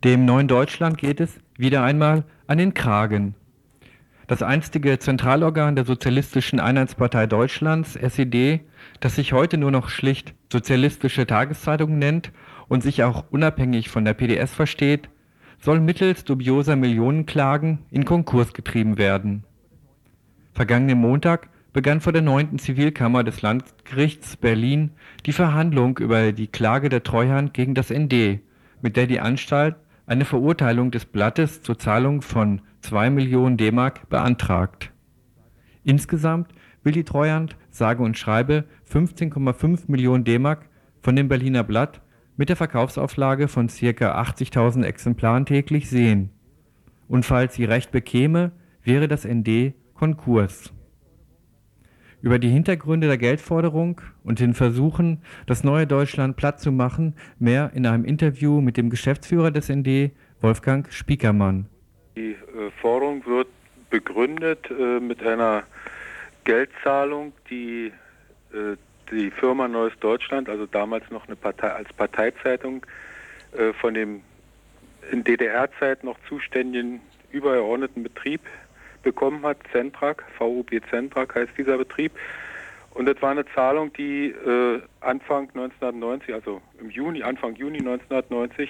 Dem neuen Deutschland geht es wieder einmal an den Kragen. Das einstige Zentralorgan der Sozialistischen Einheitspartei Deutschlands, SED, das sich heute nur noch schlicht Sozialistische Tageszeitung nennt und sich auch unabhängig von der PDS versteht, soll mittels dubioser Millionenklagen in Konkurs getrieben werden. Vergangenen Montag begann vor der 9. Zivilkammer des Landgerichts Berlin die Verhandlung über die Klage der Treuhand gegen das ND, mit der die Anstalt eine Verurteilung des Blattes zur Zahlung von 2 Millionen D-Mark beantragt. Insgesamt will die Treuhand sage und schreibe 15,5 Millionen D-Mark von dem Berliner Blatt mit der Verkaufsauflage von ca. 80.000 Exemplaren täglich sehen. Und falls sie Recht bekäme, wäre das ND Konkurs. Über die Hintergründe der Geldforderung und den Versuchen, das neue Deutschland platt zu machen, mehr in einem Interview mit dem Geschäftsführer des ND, Wolfgang Spiekermann. Die Forderung wird begründet mit einer Geldzahlung, die die Firma Neues Deutschland, also damals noch eine Partei, als Parteizeitung, von dem in DDR-Zeit noch zuständigen übergeordneten Betrieb bekommen hat, Zentrak, VUB Zentrak heißt dieser Betrieb. Und das war eine Zahlung, die Anfang 1990, also Anfang Juni 1990,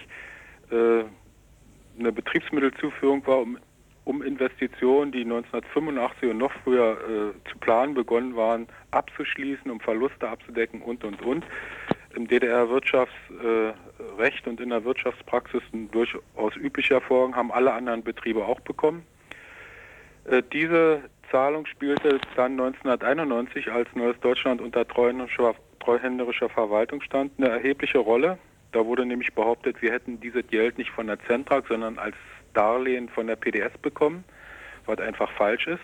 eine Betriebsmittelzuführung war, um Investitionen, die 1985 und noch früher zu planen begonnen waren, abzuschließen, um Verluste abzudecken und. Im DDR-Wirtschaftsrecht und in der Wirtschaftspraxis ein durchaus üblicher Vorgang, haben alle anderen Betriebe auch bekommen. Diese Zahlung spielte dann 1991, als Neues Deutschland unter treuhänderischer Verwaltung stand, eine erhebliche Rolle. Da wurde nämlich behauptet, wir hätten dieses Geld nicht von der Zentrak, sondern als Darlehen von der PDS bekommen, was einfach falsch ist.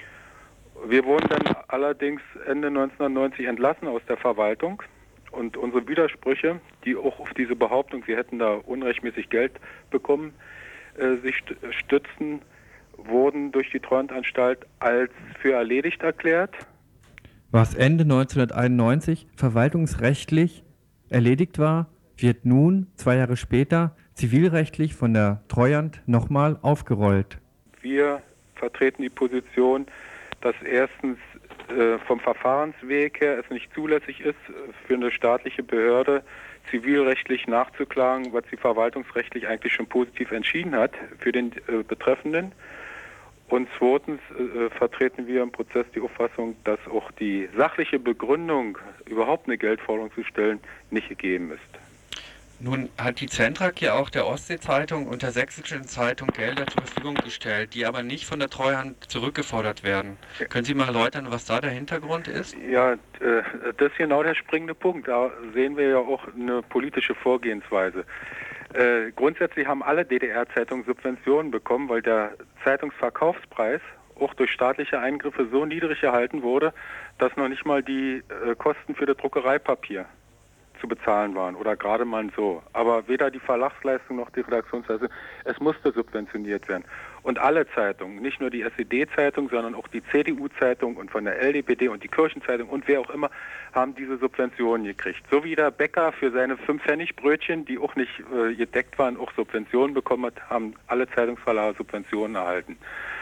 Wir wurden dann allerdings Ende 1990 entlassen aus der Verwaltung und unsere Widersprüche, die auch auf diese Behauptung, wir hätten da unrechtmäßig Geld bekommen, sich stützen, wurden durch die Treuhandanstalt als für erledigt erklärt. Was Ende 1991 verwaltungsrechtlich erledigt war, wird nun, 2 Jahre später, zivilrechtlich von der Treuhand nochmal aufgerollt. Wir vertreten die Position, dass erstens vom Verfahrensweg her es nicht zulässig ist, für eine staatliche Behörde zivilrechtlich nachzuklagen, was sie verwaltungsrechtlich eigentlich schon positiv entschieden hat für den Betreffenden. Und zweitens vertreten wir im Prozess die Auffassung, dass auch die sachliche Begründung, überhaupt eine Geldforderung zu stellen, nicht gegeben ist. Nun hat die Zentrak ja auch der Ostsee-Zeitung und der Sächsischen Zeitung Gelder zur Verfügung gestellt, die aber nicht von der Treuhand zurückgefordert werden. Können Sie mal erläutern, was da der Hintergrund ist? Ja, das ist genau der springende Punkt. Da sehen wir ja auch eine politische Vorgehensweise. Grundsätzlich haben alle DDR-Zeitungen Subventionen bekommen, weil der Zeitungsverkaufspreis auch durch staatliche Eingriffe so niedrig erhalten wurde, dass noch nicht mal die Kosten für das Druckereipapier zu bezahlen waren oder gerade mal so. Aber weder die Verlagsleistung noch die Redaktionsleistung, es musste subventioniert werden. Und alle Zeitungen, nicht nur die SED-Zeitung, sondern auch die CDU-Zeitung und von der LDPD und die Kirchenzeitung und wer auch immer, haben diese Subventionen gekriegt. So wie der Bäcker für seine 5-Pfennig-Brötchen, die auch nicht gedeckt waren, auch Subventionen bekommen hat, haben alle Zeitungsverlage Subventionen erhalten.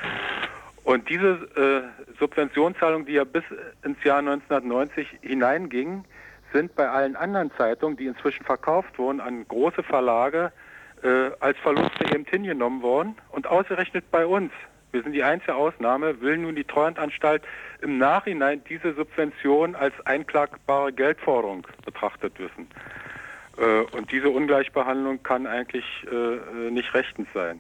Und diese Subventionszahlung, die ja bis ins Jahr 1990 hineinging, sind bei allen anderen Zeitungen, die inzwischen verkauft wurden, an große Verlage als Verluste eben hingenommen worden und ausgerechnet bei uns. Wir sind die einzige Ausnahme, will nun die Treuhandanstalt im Nachhinein diese Subvention als einklagbare Geldforderung betrachtet wissen. Und diese Ungleichbehandlung kann eigentlich nicht rechtens sein.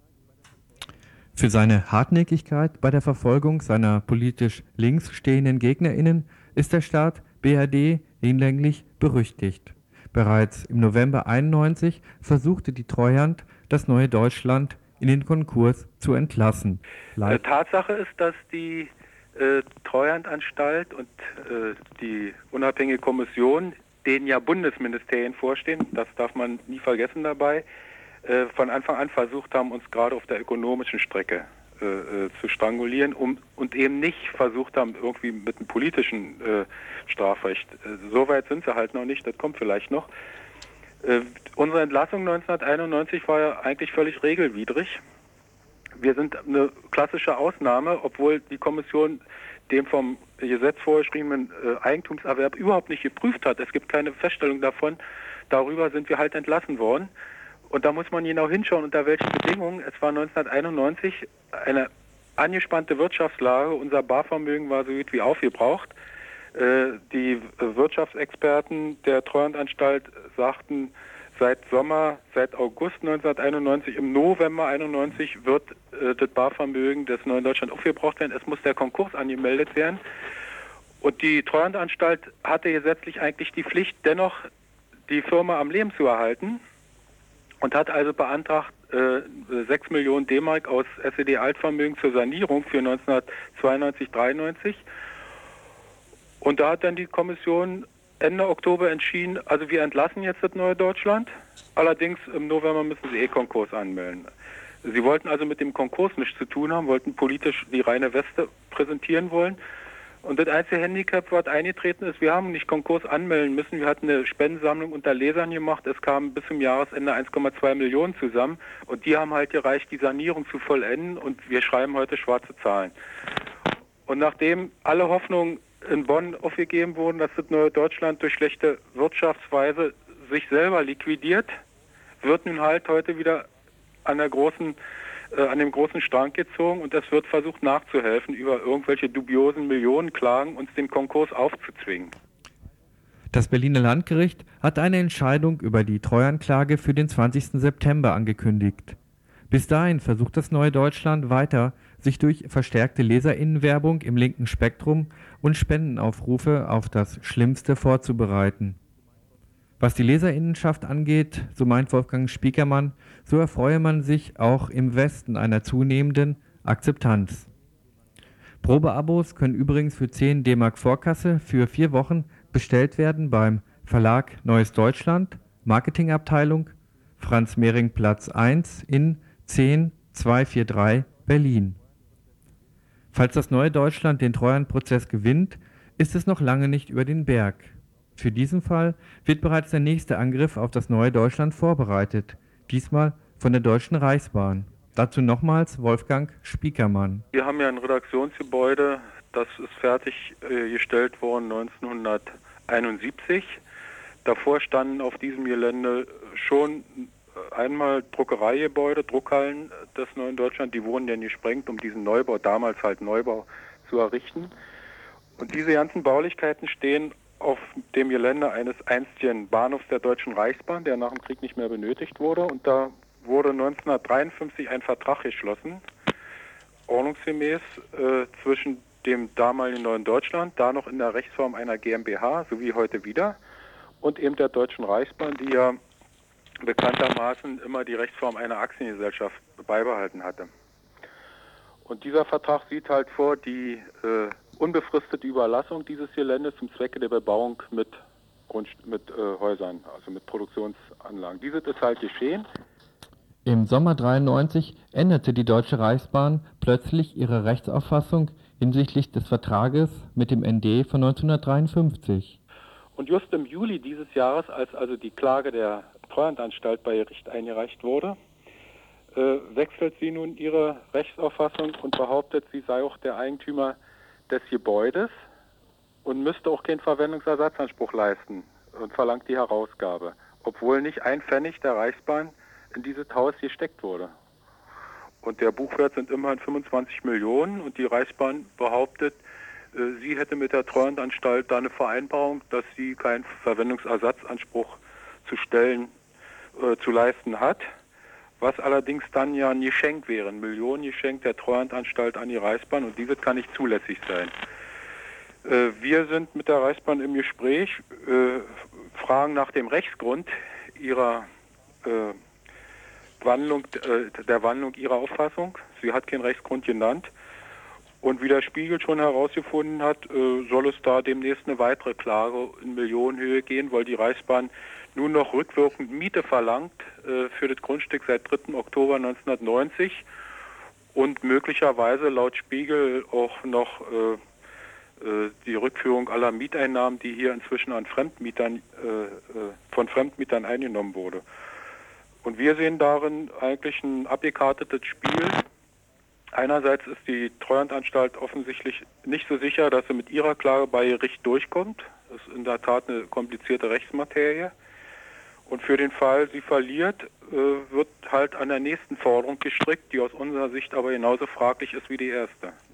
Für seine Hartnäckigkeit bei der Verfolgung seiner politisch links stehenden GegnerInnen ist der Staat BRD hinlänglich berüchtigt. Bereits im November 1991 versuchte die Treuhand, das neue Deutschland in den Konkurs zu entlassen. Tatsache ist, dass die Treuhandanstalt und die unabhängige Kommission, denen ja Bundesministerien vorstehen, das darf man nie vergessen dabei, von Anfang an versucht haben, uns gerade auf der ökonomischen Strecke zu strangulieren und eben nicht versucht haben, irgendwie mit einem politischen Strafrecht. So weit sind sie halt noch nicht, das kommt vielleicht noch. Unsere Entlassung 1991 war ja eigentlich völlig regelwidrig. Wir sind eine klassische Ausnahme, obwohl die Kommission den vom Gesetz vorgeschriebenen Eigentumserwerb überhaupt nicht geprüft hat. Es gibt keine Feststellung davon. Darüber sind wir halt entlassen worden. Und da muss man genau hinschauen, unter welchen Bedingungen. Es war 1991 eine angespannte Wirtschaftslage. Unser Barvermögen war so gut wie aufgebraucht. Die Wirtschaftsexperten der Treuhandanstalt sagten, seit August 1991, im November 91 wird das Barvermögen des Neuen Deutschland aufgebraucht werden. Es muss der Konkurs angemeldet werden. Und die Treuhandanstalt hatte gesetzlich eigentlich die Pflicht, dennoch die Firma am Leben zu erhalten und hat also beantragt, 6 Millionen D-Mark aus SED-Altvermögen zur Sanierung für 1992, 93. Und da hat dann die Kommission Ende Oktober entschieden, also wir entlassen jetzt das Neue Deutschland, allerdings im November müssen sie Konkurs anmelden. Sie wollten also mit dem Konkurs nichts zu tun haben, wollten politisch die reine Weste präsentieren wollen. Und das einzige Handicap, was eingetreten ist, wir haben nicht Konkurs anmelden müssen. Wir hatten eine Spendensammlung unter Lesern gemacht. Es kamen bis zum Jahresende 1,2 Millionen zusammen. Und die haben halt gereicht, die Sanierung zu vollenden. Und wir schreiben heute schwarze Zahlen. Und nachdem alle Hoffnungen in Bonn aufgegeben wurden, dass das Neue Deutschland durch schlechte Wirtschaftsweise sich selber liquidiert, wird nun halt heute wieder an dem großen Strang gezogen und es wird versucht nachzuhelfen, über irgendwelche dubiosen Millionenklagen uns den Konkurs aufzuzwingen. Das Berliner Landgericht hat eine Entscheidung über die Treuhandklage für den 20. September angekündigt. Bis dahin versucht das Neue Deutschland weiter, sich durch verstärkte Leserinnenwerbung im linken Spektrum und Spendenaufrufe auf das Schlimmste vorzubereiten. Was die Leserinnenschaft angeht, so meint Wolfgang Spiekermann, so erfreue man sich auch im Westen einer zunehmenden Akzeptanz. Probeabos können übrigens für 10 D-Mark Vorkasse für 4 Wochen bestellt werden beim Verlag Neues Deutschland, Marketingabteilung, Franz-Mehring-Platz 1 in 10243 Berlin. Falls das Neue Deutschland den Treuhandprozess gewinnt, ist es noch lange nicht über den Berg. Für diesen Fall wird bereits der nächste Angriff auf das Neue Deutschland vorbereitet, diesmal von der Deutschen Reichsbahn. Dazu nochmals Wolfgang Spiekermann. Wir haben ja ein Redaktionsgebäude, das ist fertiggestellt worden 1971. Davor standen auf diesem Gelände schon einmal Druckereigebäude, Druckhallen des Neuen Deutschland, die wurden ja gesprengt, um diesen Neubau, damals halt Neubau, zu errichten. Und diese ganzen Baulichkeiten stehen auf dem Gelände eines einstigen Bahnhofs der Deutschen Reichsbahn, der nach dem Krieg nicht mehr benötigt wurde. Und da wurde 1953 ein Vertrag geschlossen, ordnungsgemäß, zwischen dem damaligen Neuen Deutschland, da noch in der Rechtsform einer GmbH, so wie heute wieder, und eben der Deutschen Reichsbahn, die ja bekanntermaßen immer die Rechtsform einer Aktiengesellschaft beibehalten hatte. Und dieser Vertrag sieht halt vor die unbefristete Überlassung dieses Geländes zum Zwecke der Bebauung mit Häusern, also mit Produktionsanlagen. Dieses ist halt geschehen. Im Sommer 93 änderte die Deutsche Reichsbahn plötzlich ihre Rechtsauffassung hinsichtlich des Vertrages mit dem ND von 1953. Und just im Juli dieses Jahres, als also die Klage der Treuhandanstalt bei Gericht eingereicht wurde, wechselt sie nun ihre Rechtsauffassung und behauptet, sie sei auch der Eigentümer des Gebäudes und müsste auch keinen Verwendungsersatzanspruch leisten und verlangt die Herausgabe, obwohl nicht ein Pfennig der Reichsbahn in dieses Haus gesteckt wurde. Und der Buchwert sind immerhin 25 Millionen und die Reichsbahn behauptet, sie hätte mit der Treuhandanstalt da eine Vereinbarung, dass sie keinen Verwendungsersatzanspruch zu leisten hat, was allerdings dann ja ein Geschenk wäre, ein Millionengeschenk der Treuhandanstalt an die Reichsbahn und dieses kann nicht zulässig sein. Wir sind mit der Reichsbahn im Gespräch, fragen nach dem Rechtsgrund ihrer der Wandlung ihrer Auffassung. Sie hat keinen Rechtsgrund genannt. Und wie der Spiegel schon herausgefunden hat, soll es da demnächst eine weitere Klage in Millionenhöhe gehen, weil die Reichsbahn nun noch rückwirkend Miete verlangt für das Grundstück seit 3. Oktober 1990 und möglicherweise laut Spiegel auch noch die Rückführung aller Mieteinnahmen, die hier inzwischen an Fremdmietern, von Fremdmietern eingenommen wurde. Und wir sehen darin eigentlich ein abgekartetes Spiel. Einerseits ist die Treuhandanstalt offensichtlich nicht so sicher, dass sie mit ihrer Klage bei Gericht durchkommt. Das ist in der Tat eine komplizierte Rechtsmaterie. Und für den Fall, sie verliert, wird halt an der nächsten Forderung gestrickt, die aus unserer Sicht aber genauso fraglich ist wie die erste.